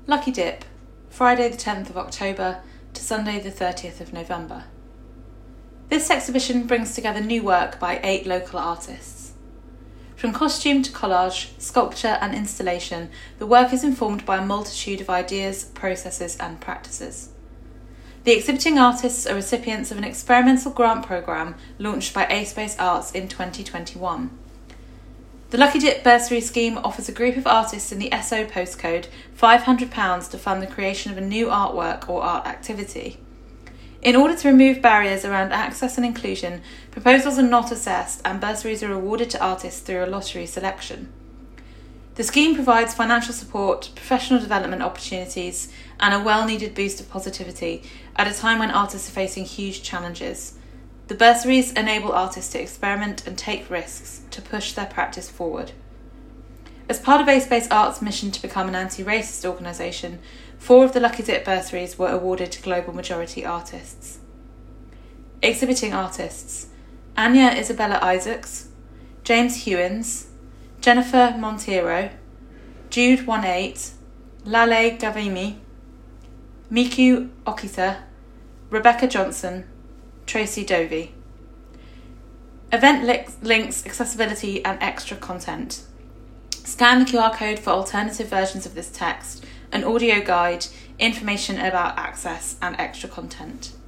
Lucky Dip, Friday the 10th of October to Sunday the 30th of November. This exhibition brings together new work by 8 local artists. From costume to collage, sculpture and installation, the work is informed by a multitude of ideas, processes and practices. The exhibiting artists are recipients of an experimental grant programme launched by A-Space Arts in 2021. The Lucky Dip bursary scheme offers a group of artists in the SO postcode £500 to fund the creation of a new artwork or art activity. In order to remove barriers around access and inclusion, proposals are not assessed and bursaries are awarded to artists through a lottery selection. The scheme provides financial support, professional development opportunities, and a well-needed boost of positivity at a time when artists are facing huge challenges. The bursaries enable artists to experiment and take risks to push their practice forward. As part of A-Space Arts' mission to become an anti-racist organisation, 4 of the Lucky Dip bursaries were awarded to global majority artists. Exhibiting artists: Anya Isabella Isaacs, James Hewins, Jennifer Monteiro, Jude 18, Lale Gavimi, Miku Okita, Rebecca Johnson, Tracy Dovey. Event links, accessibility and extra content. Scan the QR code for alternative versions of this text, an audio guide, information about access and extra content.